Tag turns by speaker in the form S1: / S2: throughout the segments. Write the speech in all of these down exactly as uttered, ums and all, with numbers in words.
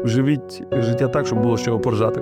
S1: живіть життя так, щоб було з чого поржати.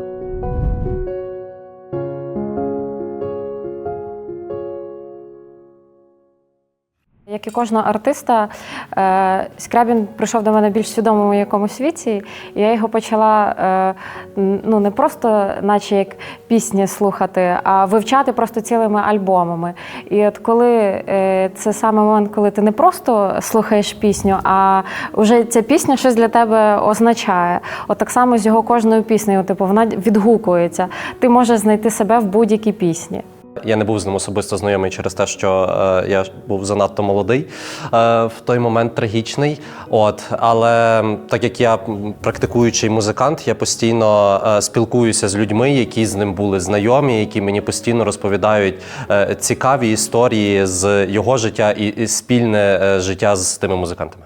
S2: Як і кожного артиста, Скрябін прийшов до мене більш свідомому в якомусь віці, і я його почала ну, не просто наче як пісні слухати, а вивчати просто цілими альбомами. І от коли це саме момент, коли ти не просто слухаєш пісню, а вже ця пісня щось для тебе означає. От так само з його кожною піснею, типу, вона відгукується. Ти можеш знайти себе в будь-якій пісні.
S3: Я не був з ним особисто знайомий через те, що е, я був занадто молодий е, в той момент, трагічний. От, але так як я практикуючий музикант, я постійно е, спілкуюся з людьми, які з ним були знайомі, які мені постійно розповідають е, цікаві історії з його життя і, і спільне е, життя з тими музикантами.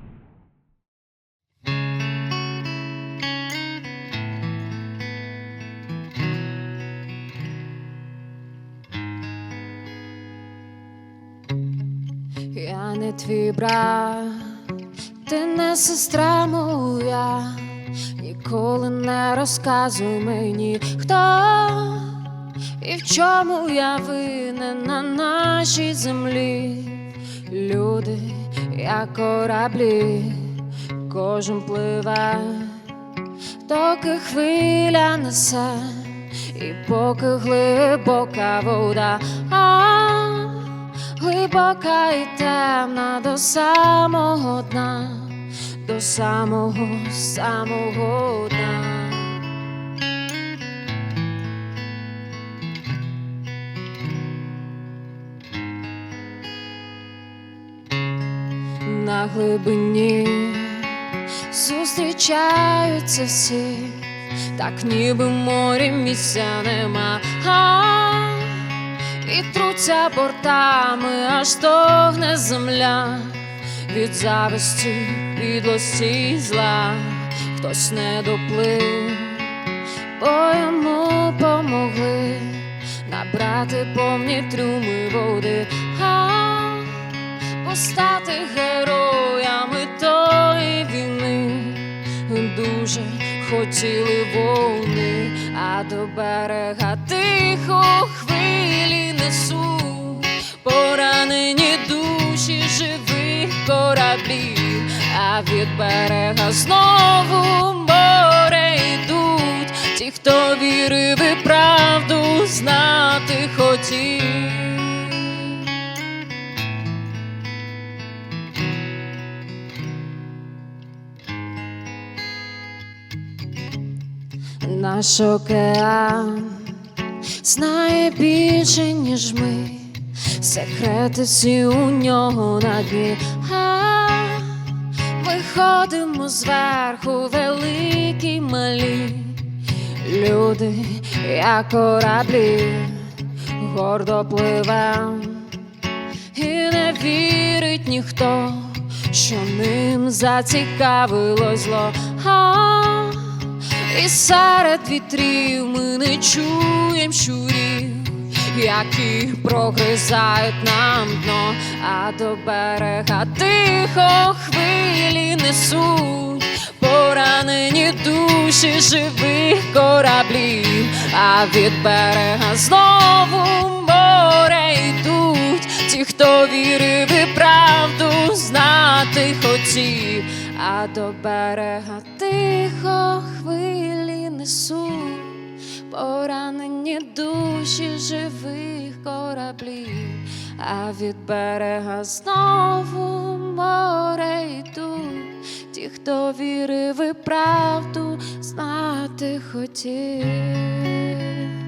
S4: Я не твій брат, ти не сестра моя, ніколи не розказуй мені, хто і в чому я винен на нашій землі. Люди, як кораблі, кожен пливе, доки хвиля несе, і поки глибока вода, а глибока і темна до самого дна, до самого, самого дна. На глибині зустрічаються всі, так ніби в морі місця нема, а і труться бортами, аж стогне земля від зависті, підлості і зла. Хтось не доплив, бо йому помогли набрати повні трюми води, а постати героями тої війни дуже хотіли вони, а до берега тихо хвилі несуть поранені душі живих кораблів, а від берега знову море йдуть ті, хто вірив і правду знати хотів. Наш океан знає більше, ніж ми, секрети всі у нього на дні, а ми ходимо зверху, великі й малі. Люди, як кораблі, гордо пливем, і не вірить ніхто, що ним зацікавилось зло, а і серед вітрів ми не чуєм щурів, які прогризають нам дно, а до берега тихо хвилі несуть поранені душі живих кораблів, а від берега знову море йдуть ті, хто вірив і правду знати хотів, а до берега тихо хвилі несуть поранені душі живих кораблів, а від берега знову море йдуть ті, хто вірив і правду знати хотів.